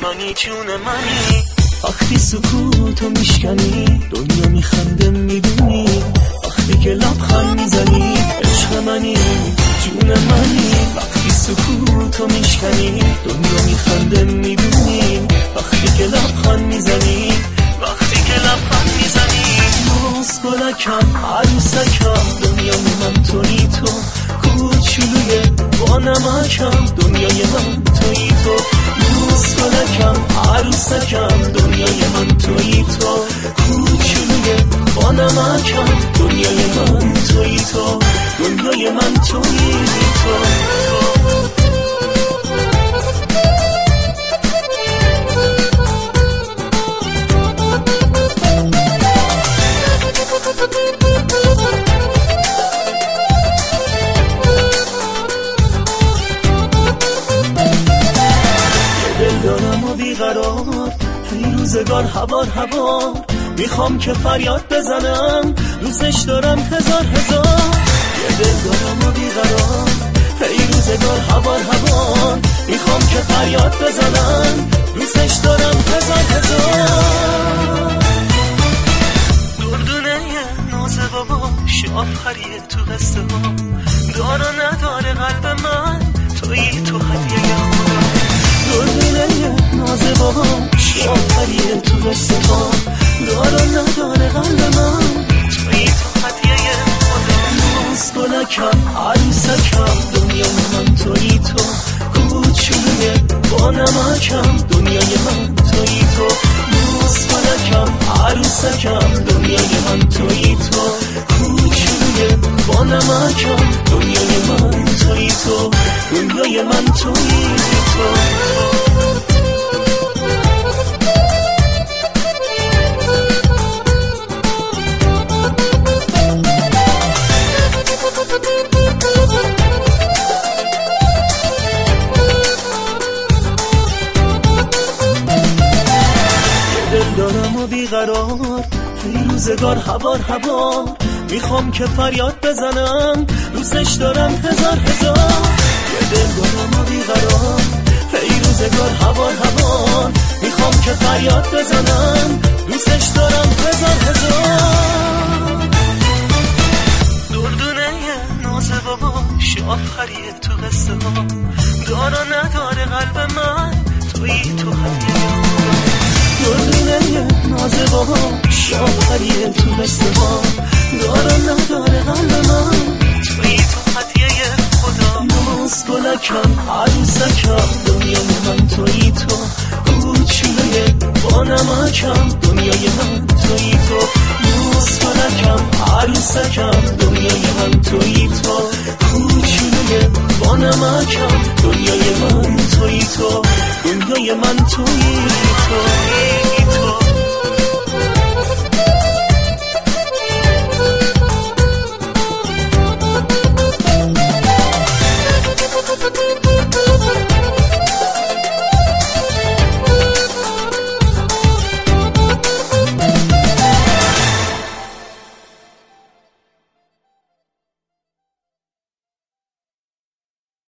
منی جون منی. وقتی سکوتو میشکنی دنیا میخنده میدونی، وقتی که لبخند میزنی عشق منی جون منی. وقتی سکوتو میشکنی دنیا میخنده میدونی، وقتی که لبخند میزنی، وقتی که لبخند میزنی. ناز گلکم عروسکم دنیای من تویی تو، کوچولوی با نمکم دنیای من تویی تو. ناز گلکم عروسکم دنیای من تویی تو، کوچولوی با نمکم دنیای من تویی تو، دنیای من تویی تو. بیقرار این روزگار هوار هوار، میخوام که فریاد بزنم دوستش دارم هزار هزار. یه دل دارم و بیقرار این روزگار هوار هوار، میخوام که فریاد بزنم دوستش دارم هزار هزار. دردونه ناز باباش آفریه تو قصه ها، دار و نداره قلب من تویی تو هدیه خدا. دردونه ناز باباش آفریه تو قصه ها، دار و نداره قلب من تویی تو هدیه خدا. ناز گلکم عروسکم دنیای من تویی تو، کوچولوی با نمکم دنیای من تویی تو. ناز گلکم عروسکم دنیای من تویی تو، کوچولوی با نمکم دنیای من تویی تو، دنیای من تویی تو. دارم و بیقرار این روزگار هوار هوار، میخوام که فریاد بزنم دوستش دارم هزار هزار. یه دل دارم و بیقرار این روزگار هوار هوار، میخوام که فریاد بزنم دوستش دارم هزار هزار. دردونه ناز باباش آفریه تو قصه ها، دار و نداره قلب من تویی تو هدیه خدا. دردونه ناز باباش آفریه تو قصه ها، دار و نداره قلب من تویی تو هدیه خدا. ناز گلکم عروسکم دنیای من تویی تو، کوچولوی با نمکم دنیای من تویی تو. ناز گلکم عروسکم دنیای من تویی تو، کوچولوی با نمکم دنیای من تویی تو، دنیای من تویی تو.